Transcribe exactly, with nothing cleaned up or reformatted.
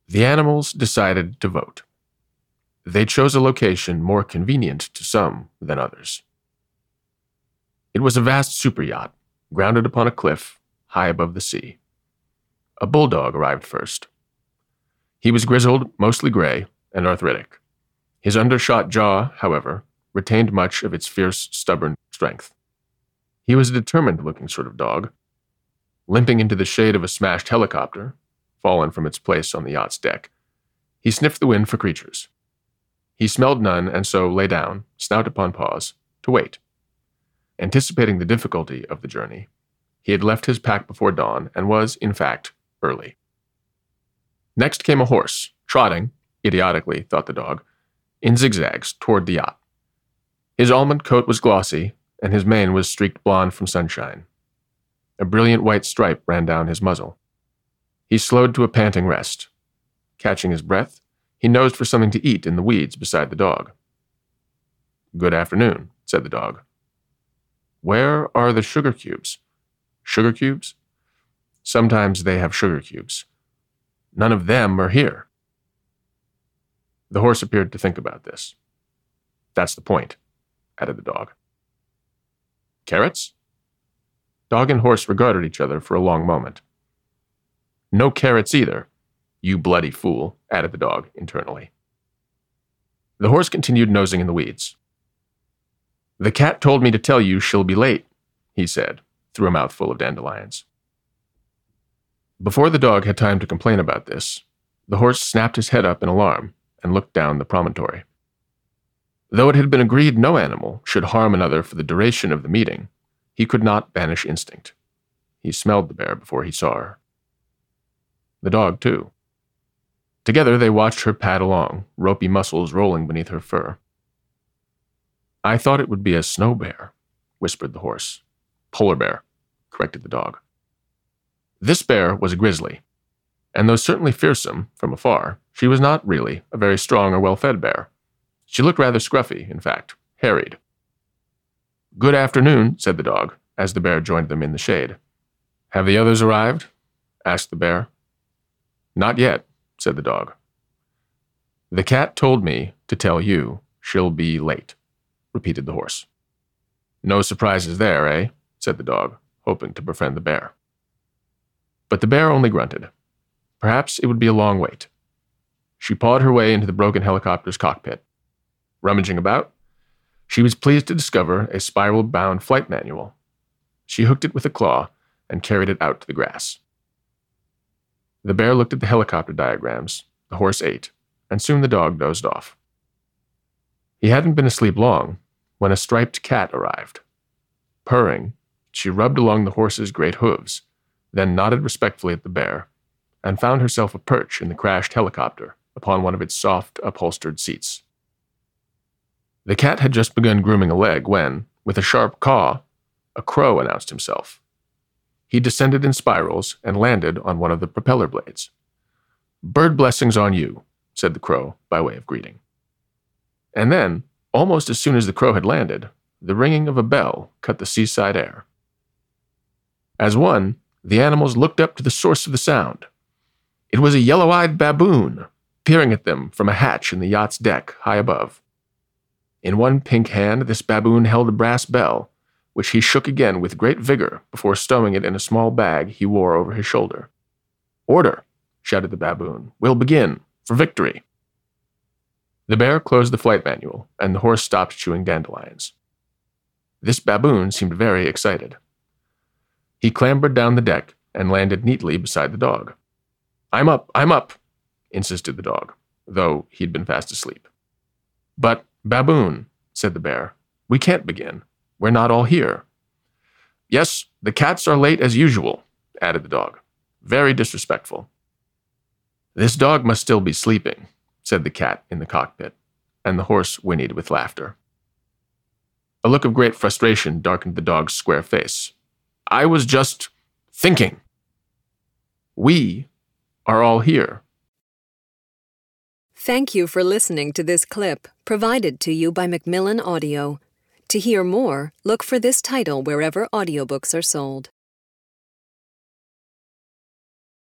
The animals decided to vote. They chose a location more convenient to some than others. It was a vast superyacht, grounded upon a cliff high above the sea. A bulldog arrived first. He was grizzled, mostly gray, and arthritic. His undershot jaw, however, retained much of its fierce, stubborn strength. He was a determined-looking sort of dog. Limping into the shade of a smashed helicopter, fallen from its place on the yacht's deck, he sniffed the wind for creatures. He smelled none, and so lay down, snout upon paws, to wait. Anticipating the difficulty of the journey, he had left his pack before dawn and was, in fact, early. Next came a horse, trotting, idiotically, thought the dog, in zigzags toward the yacht. His almond coat was glossy, and his mane was streaked blonde from sunshine. A brilliant white stripe ran down his muzzle. He slowed to a panting rest. Catching his breath, he nosed for something to eat in the weeds beside the dog. "Good afternoon," said the dog. "Where are the sugar cubes?" "Sugar cubes? Sometimes they have sugar cubes. None of them are here." The horse appeared to think about this. "That's the point," added the dog. "Carrots?" Dog and horse regarded each other for a long moment. "No carrots either, you bloody fool," added the dog internally. The horse continued nosing in the weeds. "The cat told me to tell you she'll be late," he said, through a mouthful of dandelions. Before the dog had time to complain about this, the horse snapped his head up in alarm and looked down the promontory. Though it had been agreed no animal should harm another for the duration of the meeting, he could not banish instinct. He smelled the bear before he saw her. The dog, too. Together they watched her pad along, ropey muscles rolling beneath her fur. "I thought it would be a snow bear," whispered the horse. "Polar bear," corrected the dog. This bear was a grizzly, and though certainly fearsome from afar, she was not really a very strong or well-fed bear. She looked rather scruffy, in fact, harried. "Good afternoon," said the dog, as the bear joined them in the shade. "Have the others arrived?" asked the bear. "Not yet," said the dog. "The cat told me to tell you she'll be late," repeated the horse. "No surprises there, eh?" said the dog, hoping to befriend the bear. But the bear only grunted. Perhaps it would be a long wait. She pawed her way into the broken helicopter's cockpit. Rummaging about, she was pleased to discover a spiral-bound flight manual. She hooked it with a claw and carried it out to the grass. The bear looked at the helicopter diagrams, the horse ate, and soon the dog dozed off. He hadn't been asleep long when a striped cat arrived. Purring, she rubbed along the horse's great hooves, then nodded respectfully at the bear, and found herself a perch in the crashed helicopter upon one of its soft, upholstered seats. The cat had just begun grooming a leg when, with a sharp caw, a crow announced himself. He descended in spirals and landed on one of the propeller blades. "Bird blessings on you," said the crow by way of greeting. And then, almost as soon as the crow had landed, the ringing of a bell cut the seaside air. As one, the animals looked up to the source of the sound. It was a yellow-eyed baboon, peering at them from a hatch in the yacht's deck high above. In one pink hand, this baboon held a brass bell, which he shook again with great vigor before stowing it in a small bag he wore over his shoulder. "Order!" shouted the baboon. "We'll begin, for victory!" The bear closed the flight manual, and the horse stopped chewing dandelions. This baboon seemed very excited. He clambered down the deck and landed neatly beside the dog. "I'm up, I'm up," insisted the dog, though he'd been fast asleep. "But, baboon," said the bear, "we can't begin. We're not all here." "Yes, the cats are late as usual," added the dog. "Very disrespectful." "This dog must still be sleeping," said the cat in the cockpit, and the horse whinnied with laughter. A look of great frustration darkened the dog's square face. "I was just thinking. We are all here." Thank you for listening to this clip provided to you by Macmillan Audio. To hear more, look for this title wherever audiobooks are sold.